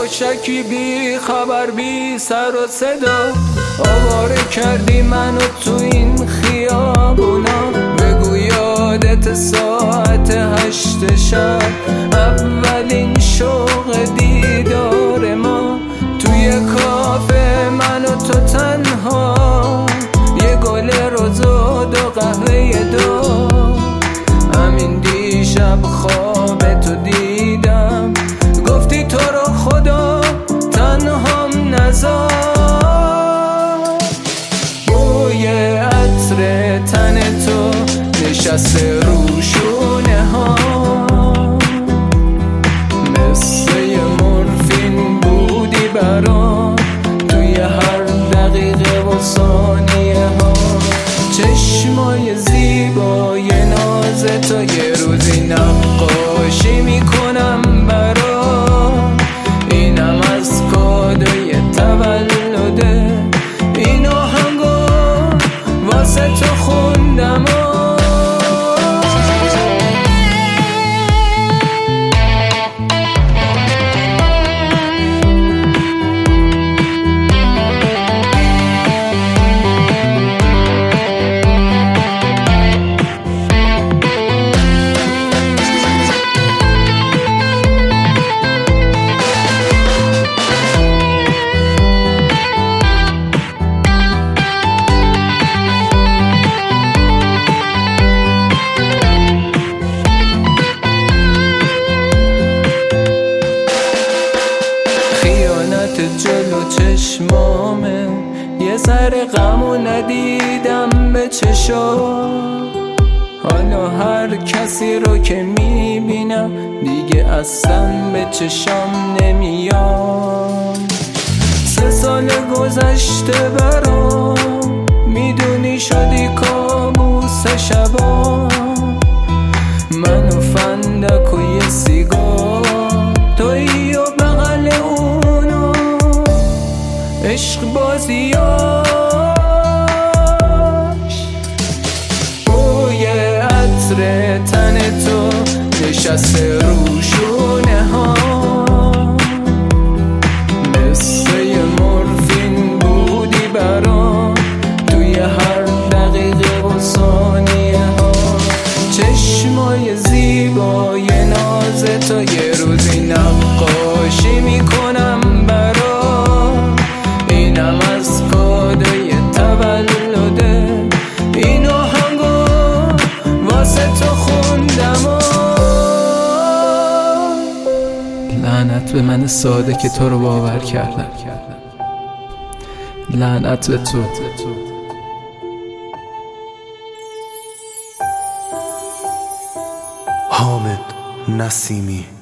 یواشکی بی خبر بی سر و صدا آواره کردی منو تو این خیابونا. بگو یادت ساعت 8 شب اولین شوق دیدار ما توی کافه، من و تو تنها، یه گل روز و 2 قهوه دو. همین دیشب خواب تو دیدم، گفتی تو رو خدا تنهام نذار. بوی عطر تن تو نشسته رو شونه ها، مثل یه مورفین بودی برام توی هر دقیقه و ثانیه ها. چشمای زیبای ناز تو یه روزی نقاشی میکنم برام. اینم از کادوی تولده، این آهنگو واسه تو خوندم. جلو چشمامه، یه سر غمو ندیدم به چشا. حالا هر کسی رو که میبینم دیگه اصلا به چشام نمیام. 3 سال گذشته برام، میدونی شدی کابوس شبا. من و فندک و یه سیگار، تویی و بغل اونو عشق بازیاش. بوی عطر تن تو نشسته رو شونه ها، مثل یه مورفین بودی برام توی هر دقیقه و ثانیه ها. چشمای زیبای ناز تو یه روزی نقاشی میکنم برام. اینم از کادوی تولده، این آهنگو واسه تو خوندم. لعنت به من ساده که تو رو باور کردم، لعنت به تو. حامد نسیمی.